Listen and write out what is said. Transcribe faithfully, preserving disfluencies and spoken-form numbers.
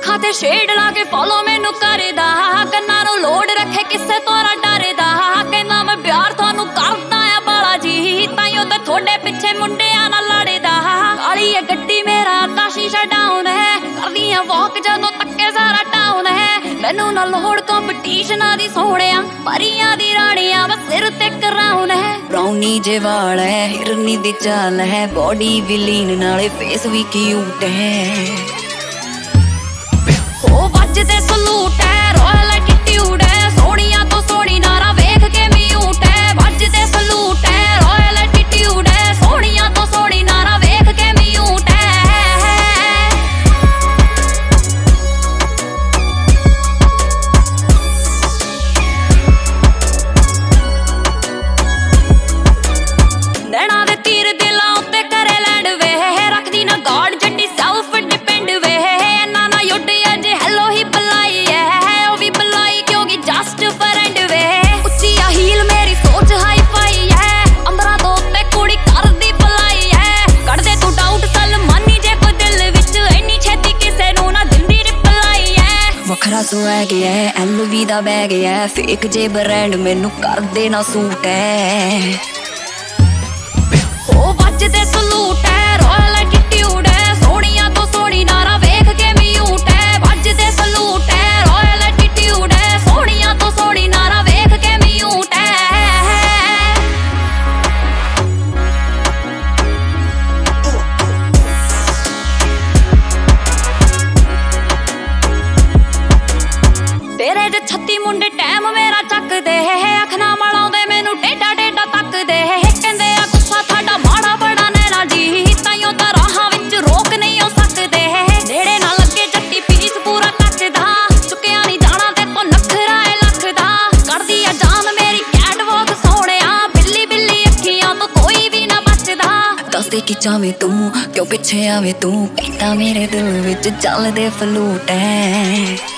ਅੱਖਾਂ ਤੇ ਸ਼ੇਡ ਲਾ ਕੇ ਫੋਲੋ ਮੈਨੂੰ ਕਰਦਾ, ਕੰਨਾਂ ਨੂੰ ਲੋਡ ਰੱਖੇ ਕਿਸੇ ਤੋਰਾ ਡਰਦਾ। ਕਹਿੰਦਾ ਮੈਂ ਪਿਆਰ ਤੁਹਾਨੂੰ ਕਰਦਾ ਆ ਬਾਲਾ ਜੀ, ਤਾਈਓ ਤੇ ਤੁਹਾਡੇ ਪਿੱਛੇ ਮੁੰਡਿਆਂ ਨਾਲ ਲੜਦਾ। ਕਾਲੀ ਹੈ ਗੱਡੀ ਮੇਰਾ ਤਾਂ ਸ਼ੀਸ਼ਾ ਡਾਊਨ ਹੈ, ਕਰਦੀ ਆ ਵਾਕ ਜਦੋਂ ਤੱਕੇ ਸਾਰਾ ਟਾਊਨ ਹੈ। ਮੈਨੂੰ ਨਾ ਲੋੜ ਕੰਪੀਟੀਸ਼ਨਾਂ ਦੀ ਸੋਹਣਿਆ, ਪਰੀਆਂ ਦੀ ਰਾਣੀਆਂ ਬਸ ਸਿਰ ਤੇ ਕਰਾਉਣ ਹੈ। ਬਰਾਉਨੀ ਜੇ ਵਾਲ ਹੈ, ਹਿਰਨੀ ਦੀ ਚਾਲ ਹੈ, ਬੋਡੀ ਵੀ ਲੀਨ ਨਾਲੇ ਫੇਸ ਵੀ ਕਿਊਟ ਹੈ। ਉਹ ਵੱਜਦੇ ਸਲੂਟ ਹੈ, ਰਾਇਲ ਐਟੀਟਿਊਡ ਹੈ, ਸੋਹਣੀਆਂ ਤੋਂ ਸੋਹਣੀ ਨਾਰਾ ਵੇਖ ਕੇ ਮਿਊਟ ਹੈ। ਵੱਜਦੇ ਸਲੂਟ ਹੈ, ਰਾਇਲ ਐਟੀਟਿਊਡ ਹੈ, ਸੋਹਣੀਆਂ ਤੋਂ ਸੋਹਣੀ ਨਾਰਾ ਵੇਖ ਕੇ ਮਿਊਟ ਹੈ। ਨੈਣਾ ਦੇ ਤੀਰ ਦਿਲਾਂ ਉੱਤੇ ਕਰੇ ਲੈਂਡ ਵੇ, ਰੱਖਦੀ ਨਾ ਗਾਡ ਜੱਟੀ ਸੈਲਫ ਡਿਪੈਂਡ ਵੇ। ਇਹਨਾਂ ਨਾ ਯੁੱਡ ਅੱਜ ਹੈਲੋ ਹੀ ਬੁਲਾਈ ਹੈ, ਉਹ ਵੀ ਬੁਲਾਈ ਕਿਉਂਕਿ ਜਸਟ ਫਰੈਂਡ ਵੇ। ਉੱਚੀ ਆ ਹੀਲ ਮੇਰੀ ਸੋਚ ਹਾਈ ਫਾਈ ਹੈ, ਅੰਬਰਾਂ ਤੋਂ ਉੱਤੇ ਕੁੜੀ ਕਰਦੀ ਫਲਾਈ ਹੈ। ਕੱਢਦੇ ਤੂੰ ਡਾਊਟ ਸਲਮਾਨੀ ਜੇ ਕੋਈ ਦਿਲ ਵਿੱਚ, ਇੰਨੀ ਛੇਤੀ ਕਿਸੇ ਨੂੰ ਨਾ ਦਿੰਦੀ ਰਿਪਲਾਈ ਹੈ। ਵੱਖਰਾ ਸਵੈਗ ਹੈ, ਐਲ ਵੀ ਦਾ ਬੈਗ ਹੈ, ਫੇਕ ਜੇ ਬ੍ਰਾਂਡ ਮੈਨੂੰ ਕਰਦੇ ਨਾ ਸੂਟ ਹੈ। ਉਹ ਵੱਜਦੇ ਸਲੂਟ ਹੈ, ਰਾਇਲ ਐਟੀਟਿਊਡ ਹੈ, ਸੋਹਣੀਆਂ ਤੋਂ ਸੋਹਣੀ ਨਾਰਾ ਵੇਖ ਕੇ ਮਿਊਟ ਹੈ। ਵੱਜਦੇ ਸਲੂਟ ਹੈ, ਰਾਇਲ ਐਟੀਟਿਊਡ ਹੈ, ਸੋਹਣੀਆਂ ਤੋਂ ਸੋਹਣੀ ਨਾਰਾ ਵੇਖ ਕੇ ਮਿਊਟ ਹੈ। ਤੇਰੇ ਜੇ ਛੱਤੀ ਮੁੰਡੇ ਟਾਈਮ ਮੇਰਾ ਚੱਕਦੇ, ਅੱਖ ਨਾ ਮਲਾਉਂਦੇ ਮੈਨੂੰ ਟੇਡਾ ਟੇਡਾ ਤੱਕਦੇ। ਕਹਿੰਦੇ ਆ ਗੁੱਸਾ ਤੁਹਾਡਾ ਮਾੜਾ ਬੜਾ ਨੈਣਾ ਜੀ, ਤਾਈਓ ਤਾਂ ਰਾਹਾਂ ਵਿੱਚ ਰੋਕ ਨਹੀਂ ਹੋ ਸਕਦੇ। ਨੇੜੇ ਨਾ ਲੱਗੇ ਜੱਟੀ ਪੀਸ ਪੂਰਾ ਕੱਟਦਾ, ਚੁੱਕਿਆ ਨਹੀਂ ਜਾਣਾ ਤੇ ਤੋਂ ਨਖਰਾ ਏ ਲੱਖ ਦਾ। ਕੱਢਦੀ ਆ ਜਾਨ ਮੇਰੀ ਕੈਟ ਵਾਕ ਸੋਹਣਿਆ, ਬਿੱਲੀ ਬਿੱਲੀ ਅੱਖੀਆਂ ਤੋਂ ਕੋਈ ਵੀ ਨਾ ਬਚਦਾ। ਦੱਸਦੇ ਕੀ ਚਾਵੇਂ ਤੂੰ, ਕਿਉਂ ਪਿੱਛੇ ਆਵੇਂ ਤੂੰ, ਕਹਿੰਦਾ ਮੇਰੇ ਦਿਲ ਵਿੱਚ ਚੱਲਦੇ ਫਲੂਟ ਹੈ।